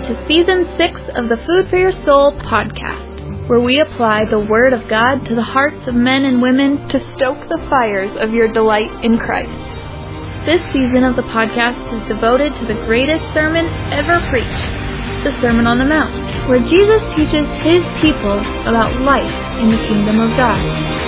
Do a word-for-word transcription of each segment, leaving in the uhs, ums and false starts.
to Season six of the Food for Your Soul podcast, where we apply the Word of God to the hearts of men and women to stoke the fires of your delight in Christ. This season of the podcast is devoted to the greatest sermon ever preached, the Sermon on the Mount, where Jesus teaches His people about life in the kingdom of God.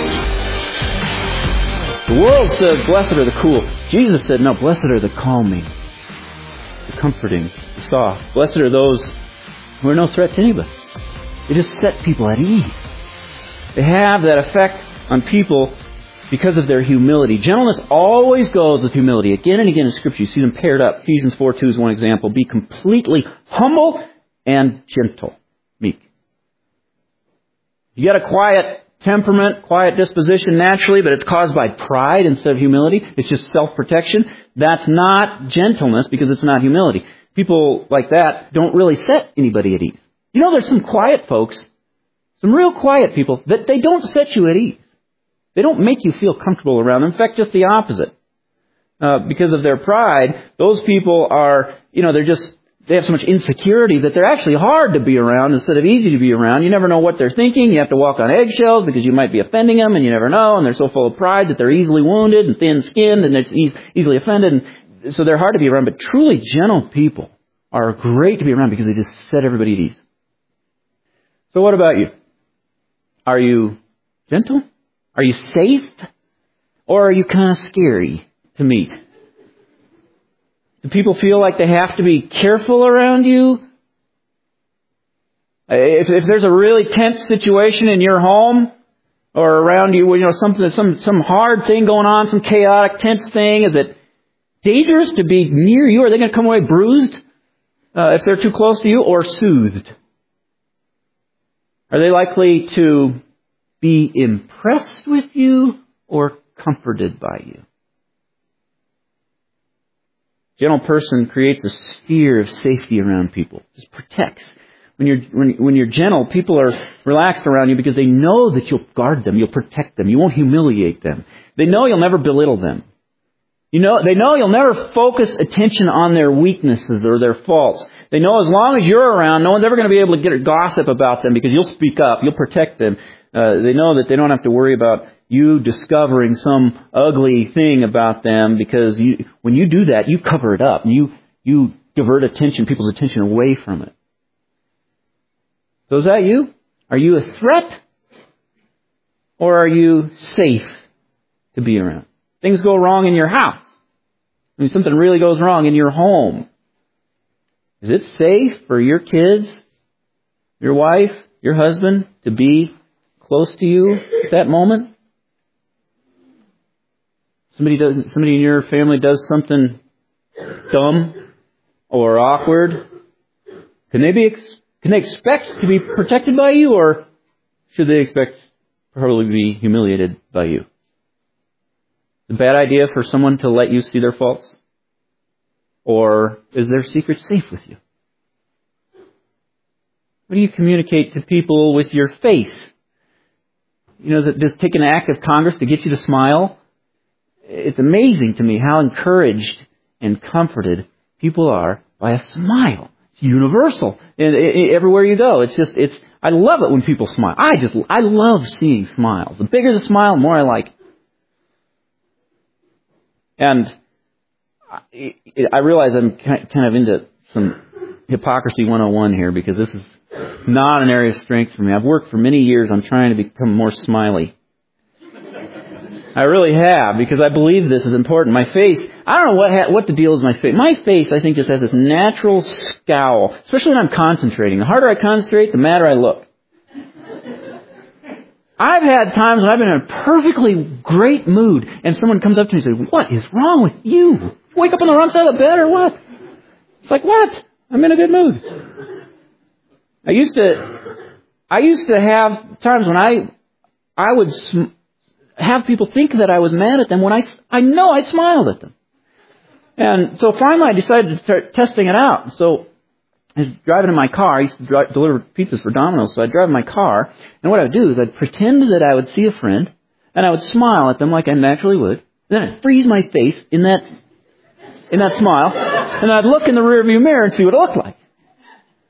The world says, blessed are the cool. Jesus said, no, blessed are the calming, the comforting, the soft. Blessed are those who are no threat to anybody. They just set people at ease. They have that effect on people because of their humility. Gentleness always goes with humility. Again and again in Scripture, you see them paired up. Ephesians four two is one example. Be completely humble and gentle, meek. You got a quiet temperament, quiet disposition naturally, but it's caused by pride instead of humility. It's just self-protection. That's not gentleness because it's not humility. People like that don't really set anybody at ease. You know, there's some quiet folks, some real quiet people, that they don't set you at ease. They don't make you feel comfortable around them. In fact, just the opposite. Uh, because of their pride, those people are, you know, they're just, they have so much insecurity that they're actually hard to be around instead of easy to be around. You never know what they're thinking. You have to walk on eggshells because you might be offending them and you never know. And they're so full of pride that they're easily wounded and thin-skinned and they're e- easily offended. And so they're hard to be around. But truly gentle people are great to be around because they just set everybody at ease. So what about you? Are you gentle? Are you safe? Or are you kind of scary to meet? Do people feel like they have to be careful around you? If, if there's a really tense situation in your home or around you, you know, something, some some hard thing going on, some chaotic, tense thing, is it dangerous to be near you? Are they going to come away bruised uh, if they're too close to you, or soothed? Are they likely to be impressed with you or comforted by you? Gentle person creates a sphere of safety around people. Just protects. When you're when, when you're gentle, people are relaxed around you because they know that you'll guard them, you'll protect them, you won't humiliate them. They know you'll never belittle them. You know, they know you'll never focus attention on their weaknesses or their faults. They know as long as you're around, no one's ever going to be able to get a gossip about them because you'll speak up, you'll protect them. Uh, they know that they don't have to worry about you discovering some ugly thing about them, because you, when you do that, you cover it up. You you divert attention, people's attention away from it. So is that you? Are you a threat? Or are you safe to be around? Things go wrong in your house. I mean, something really goes wrong in your home. Is it safe for your kids, your wife, your husband to be close to you at that moment? Somebody does. Somebody in your family does something dumb or awkward. Can they be? Can they expect to be protected by you, or should they expect probably be humiliated by you? Is it a bad idea for someone to let you see their faults, or is their secret safe with you? What do you communicate to people with your face? You know, does it just take an act of Congress to get you to smile? It's amazing to me how encouraged and comforted people are by a smile. It's universal. And everywhere you go, it's just, it's, I love it when people smile. I just, I love seeing smiles. The bigger the smile, the more I like it. And I realize I'm kind of into some hypocrisy one oh one here, because this is not an area of strength for me. I've worked for many years on trying to become more smiley. I really have, because I believe this is important. My face, I don't know what ha- what the deal is with my face. My face, I think, just has this natural scowl, especially when I'm concentrating. The harder I concentrate, the madder I look. I've had times when I've been in a perfectly great mood, and someone comes up to me and says, "What is wrong with you? Wake up on the wrong side of the bed or what?" It's like, what? I'm in a good mood. I used to, I used to have times when I, I would sm- have people think that I was mad at them when I, I know I smiled at them. And so finally I decided to start testing it out. So I was driving in my car. I used to drive, deliver pizzas for Domino's, so I'd drive in my car. And what I would do is I'd pretend that I would see a friend, and I would smile at them like I naturally would. Then I'd freeze my face in that in that smile, and I'd look in the rearview mirror and see what it looked like.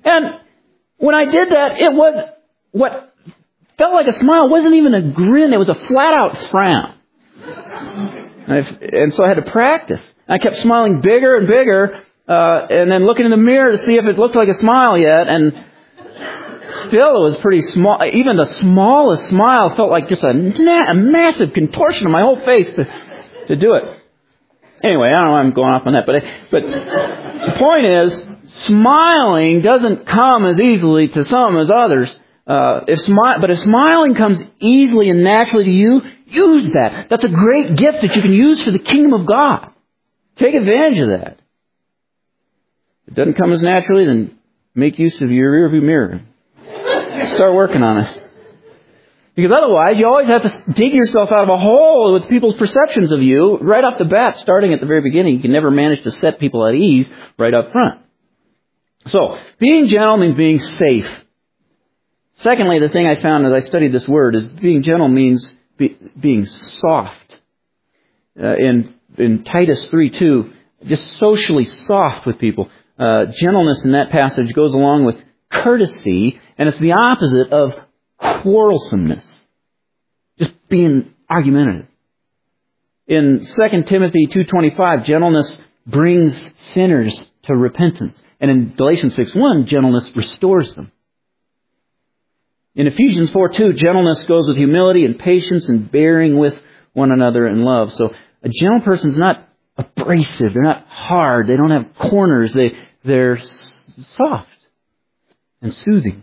And when I did that, it was what felt like a smile wasn't even a grin. It was a flat-out frown. And, I've, and so I had to practice. I kept smiling bigger and bigger, uh, and then looking in the mirror to see if it looked like a smile yet. And still, it was pretty small. Even the smallest smile felt like just a, a massive contortion of my whole face to, to do it. Anyway, I don't know why I'm going off on that, but but the point is, smiling doesn't come as easily to some as others. Uh, if smi- but if smiling comes easily and naturally to you, use that. That's a great gift that you can use for the kingdom of God. Take advantage of that. If it doesn't come as naturally, then make use of your rearview mirror. Start working on it. Because otherwise, you always have to dig yourself out of a hole with people's perceptions of you right off the bat, starting at the very beginning. You can never manage to set people at ease right up front. So, being gentle means being safe. Secondly, the thing I found as I studied this word is being gentle means be, being soft. Uh, in, in Titus three two, just socially soft with people. Uh, gentleness in that passage goes along with courtesy, and it's the opposite of quarrelsomeness. Just being argumentative. In Second Timothy two twenty-five, gentleness brings sinners to repentance. And in Galatians six one, gentleness restores them. In Ephesians four two, gentleness goes with humility and patience and bearing with one another in love. So a gentle person is not abrasive. They're not hard. They don't have corners. They, they're soft and soothing.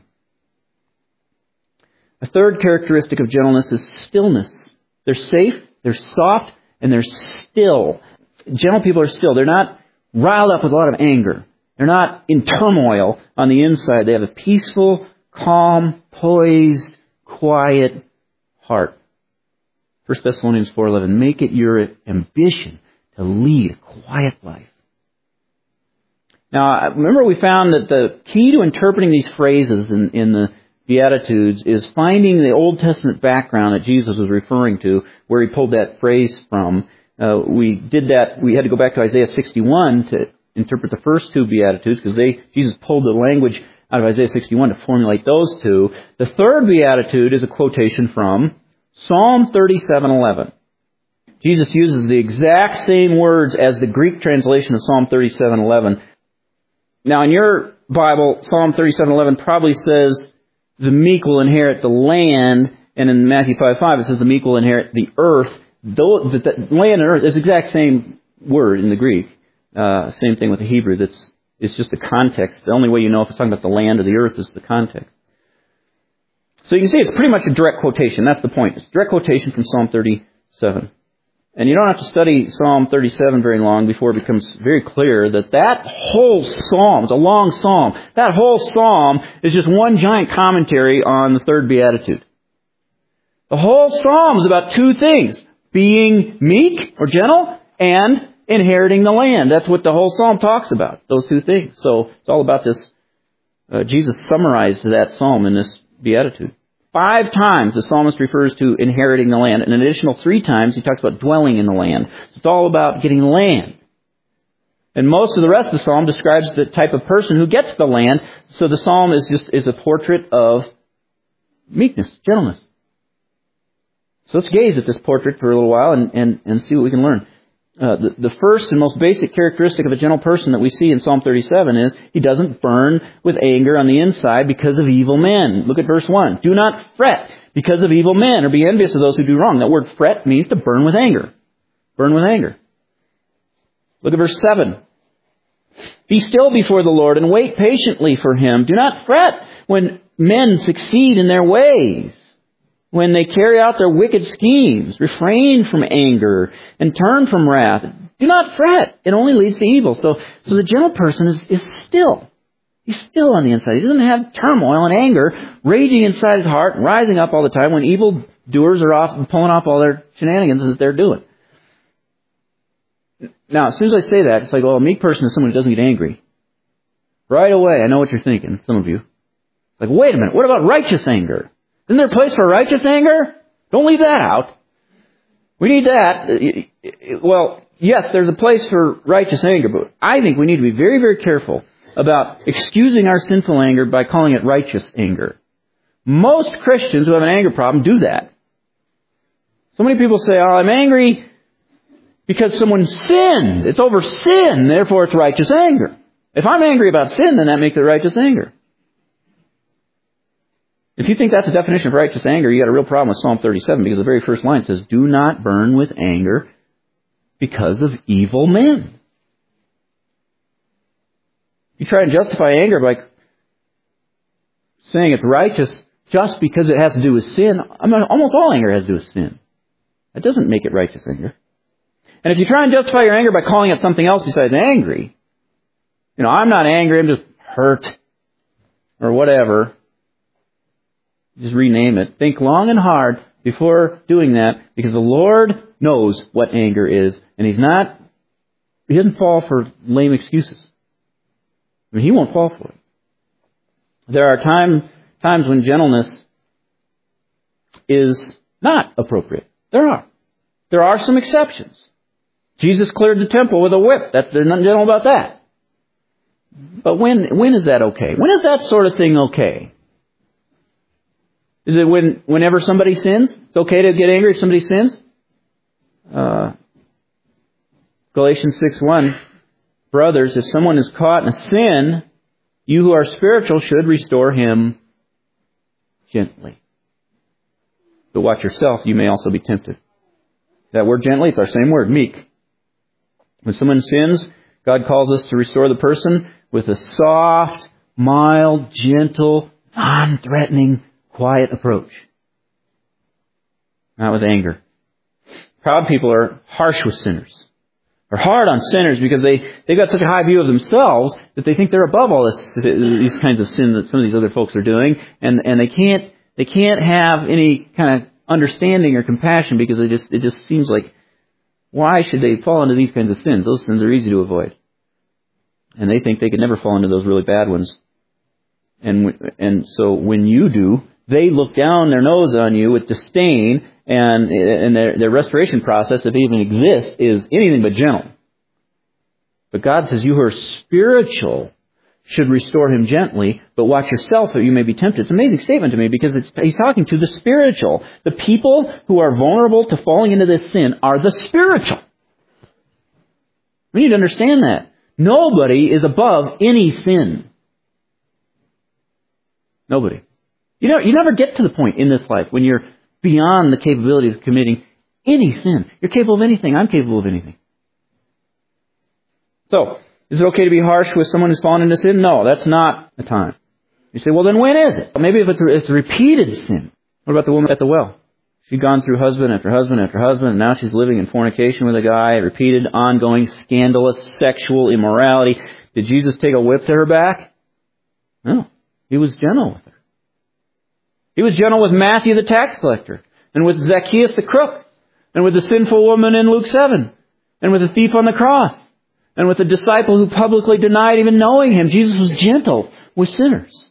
A third characteristic of gentleness is stillness. They're safe, they're soft, and they're still. Gentle people are still. They're not riled up with a lot of anger. They're not in turmoil on the inside. They have a peaceful, calm, poised, quiet heart. First Thessalonians four eleven, make it your ambition to lead a quiet life. Now, remember we found that the key to interpreting these phrases in, in the Beatitudes is finding the Old Testament background that Jesus was referring to, where he pulled that phrase from. Uh, we did that, we had to go back to Isaiah sixty-one to interpret the first two Beatitudes, because they Jesus pulled the language out of Isaiah sixty-one to formulate those two. The third Beatitude is a quotation from Psalm thirty-seven eleven. Jesus uses the exact same words as the Greek translation of Psalm thirty-seven eleven. Now, in your Bible, Psalm thirty-seven eleven probably says, the meek will inherit the land, and in Matthew five five it says the meek will inherit the earth. Though the, the land and earth is the exact same word in the Greek. Uh, same thing with the Hebrew. That's it's just the context. The only way you know if it's talking about the land or the earth is the context. So you can see it's pretty much a direct quotation. That's the point. It's a direct quotation from Psalm thirty-seven. And you don't have to study Psalm thirty-seven very long before it becomes very clear that that whole psalm is a long psalm. That whole psalm is just one giant commentary on the third beatitude. The whole psalm is about two things: being meek or gentle and inheriting the land. That's what the whole psalm talks about, those two things. So it's all about this. Uh, Jesus summarized that psalm in this beatitude. Five times the psalmist refers to inheriting the land. And an additional three times he talks about dwelling in the land. So it's all about getting land. And most of the rest of the psalm describes the type of person who gets the land. So the psalm is just is a portrait of meekness, gentleness. So let's gaze at this portrait for a little while and, and, and see what we can learn. Uh, the, the first and most basic characteristic of a gentle person that we see in Psalm thirty-seven is he doesn't burn with anger on the inside because of evil men. Look at verse one. Do not fret because of evil men or be envious of those who do wrong. That word fret means to burn with anger. Burn with anger. Look at verse seven. Be still before the Lord and wait patiently for Him. Do not fret when men succeed in their ways, when they carry out their wicked schemes. Refrain from anger and turn from wrath. Do not fret. It only leads to evil. So, so the gentle person is, is still. He's still on the inside. He doesn't have turmoil and anger raging inside his heart and rising up all the time when evil doers are off and pulling off all their shenanigans that they're doing. Now, as soon as I say that, it's like, well, a meek person is someone who doesn't get angry. Right away, I know what you're thinking, some of you. Like, wait a minute, what about righteous anger? Isn't there a place for righteous anger? Don't leave that out. We need that. Well, yes, there's a place for righteous anger, but I think we need to be very, very careful about excusing our sinful anger by calling it righteous anger. Most Christians who have an anger problem do that. So many people say, oh, I'm angry because someone sinned. It's over sin, therefore it's righteous anger. If I'm angry about sin, then that makes it righteous anger. If you think that's the definition of righteous anger, you got a real problem with Psalm thirty-seven, because the very first line says, do not burn with anger because of evil men. You try and justify anger by saying it's righteous just because it has to do with sin. I mean, almost all anger has to do with sin. That doesn't make it righteous anger. And if you try and justify your anger by calling it something else besides angry, you know, I'm not angry, I'm just hurt, or whatever, just rename it. Think long and hard before doing that, because the Lord knows what anger is, and He's not, He doesn't fall for lame excuses. I mean, He won't fall for it. There are time, times when gentleness is not appropriate. There are. There are some exceptions. Jesus cleared the temple with a whip. That's, there's nothing gentle about that. But when when is that okay? When is that sort of thing okay? Is it when whenever somebody sins? It's okay to get angry if somebody sins? Uh, Galatians six one, brothers, if someone is caught in a sin, you who are spiritual should restore him gently. But watch yourself, you may also be tempted. That word gently, it's our same word, meek. When someone sins, God calls us to restore the person with a soft, mild, gentle, non-threatening, quiet approach. Not with anger. Proud people are harsh with sinners. They're hard on sinners because they, they've got such a high view of themselves that they think they're above all this, these kinds of sin that some of these other folks are doing, and, and they can't they can't have any kind of understanding or compassion because they just it just seems like, why should they fall into these kinds of sins? Those sins are easy to avoid. And they think they could never fall into those really bad ones. And and so when you do, they look down their nose on you with disdain, and, and their, their restoration process, if it even exists, is anything but gentle. But God says, you who are spiritual should restore him gently, but watch yourself that you may be tempted. It's an amazing statement to me because it's, he's talking to the spiritual. The people who are vulnerable to falling into this sin are the spiritual. We need to understand that. Nobody is above any sin. Nobody. You know, you never get to the point in this life when you're beyond the capability of committing any sin. You're capable of anything. I'm capable of anything. So, is it okay to be harsh with someone who's fallen into sin? No, that's not the time. You say, well, then when is it? Maybe if it's a, it's a repeated sin. What about the woman at the well? She'd gone through husband after husband after husband, and now she's living in fornication with a guy, repeated, ongoing, scandalous, sexual immorality. Did Jesus take a whip to her back? No. He was gentle with her. He was gentle with Matthew the tax collector, and with Zacchaeus the crook, and with the sinful woman in Luke seven, and with the thief on the cross, and with the disciple who publicly denied even knowing him. Jesus was gentle with sinners.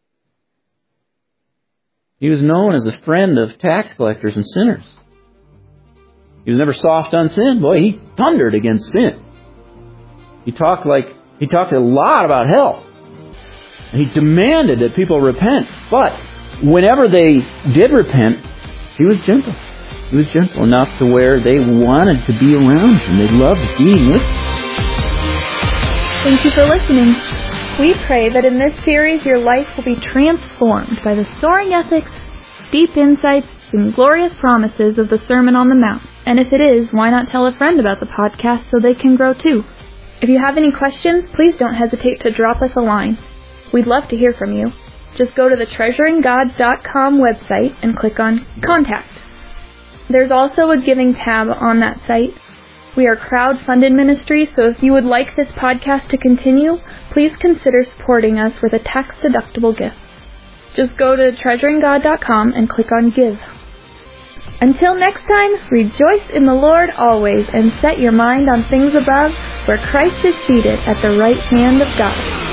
He was known as a friend of tax collectors and sinners. He was never soft on sin. Boy, he thundered against sin. He talked like he talked a lot about hell. And he demanded that people repent. But whenever they did repent, he was gentle. He was gentle enough to where they wanted to be around him. They loved being with him. Thank you for listening. We pray that in this series your life will be transformed by the soaring ethics, deep insights, and glorious promises of the Sermon on the Mount. And if it is, why not tell a friend about the podcast so they can grow too? If you have any questions, please don't hesitate to drop us a line. We'd love to hear from you. Just go to the treasuring god dot com website and click on Contact. There's also a giving tab on that site. We are crowd-funded ministry, so if you would like this podcast to continue, please consider supporting us with a tax-deductible gift. Just go to treasuring god dot com and click on Give. Until next time, rejoice in the Lord always and set your mind on things above, where Christ is seated at the right hand of God.